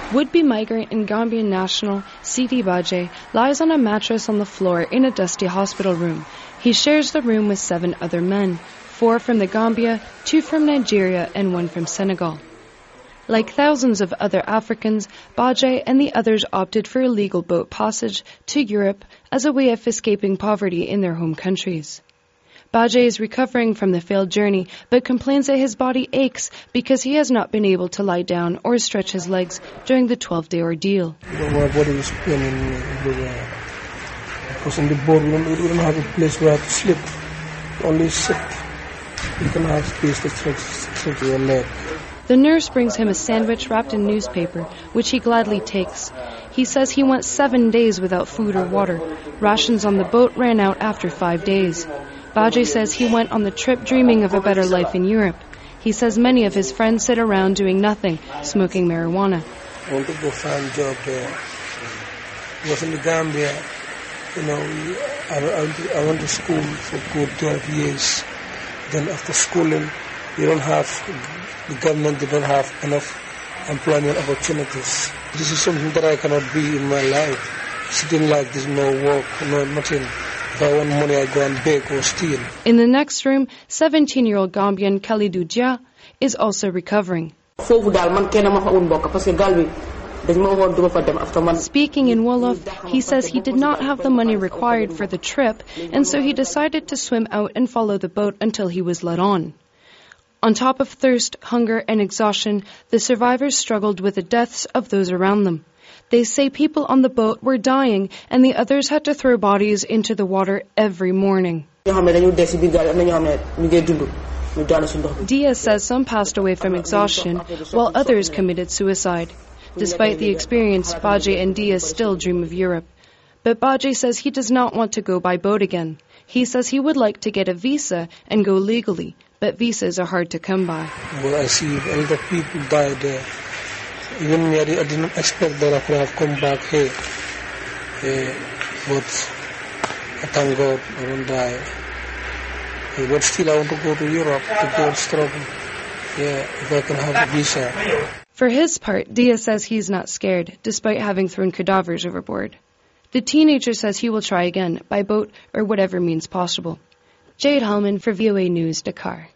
Would-be migrant and Gambian national Sidi Badji lies on a mattress on the floor in a dusty hospital room. He shares the room with 7 other men, 4 from the Gambia, 2 from Nigeria and 1 from Senegal. Like thousands of other Africans, Badji and the others opted for illegal boat passage to Europe as a way of escaping poverty in their home countries. Badji is recovering from the failed journey, but complains that his body aches because he has not been able to lie down or stretch his legs during the 12-day ordeal. My body is paining everywhere. Because in the boat we don't have a place where to sleep. Only sit. You can have space to stretch your leg. The nurse brings him a sandwich wrapped in newspaper, which he gladly takes. He says he went 7 days without food or water. Rations on the boat ran out after 5 days. Badji says he went on the trip dreaming of a better life in Europe. He says many of his friends sit around doing nothing, smoking marijuana. I want to go find a job there. Because in the Gambia, I went to school for good 12 years. Then after schooling, the government did not have enough employment opportunities. This is something that I cannot be in my life. Sitting like this, no work, no nothing. If I want money, I go and beg or steal. In the next room, 17-year-old Gambian Kalidou Dia is also recovering. Speaking in Wolof, he says he did not have the money required for the trip, and so he decided to swim out and follow the boat until he was led on. On top of thirst, hunger, and exhaustion, the survivors struggled with the deaths of those around them. They say people on the boat were dying and the others had to throw bodies into the water every morning. Diaz says some passed away from exhaustion, while others committed suicide. Despite the experience, Badji and Diaz still dream of Europe. But Badji says he does not want to go by boat again. He says he would like to get a visa and go legally, but visas are hard to come by. Well, I see a lot of people die there. Even me, I did not expect that I could have come back here. But I thank God I won't die. But still I want to go to Europe to go and struggle. If I can have a visa. For his part, Diaz says he's not scared, despite having thrown cadavers overboard. The teenager says he will try again, by boat or whatever means possible. Jade Hellman for VOA News, Dakar.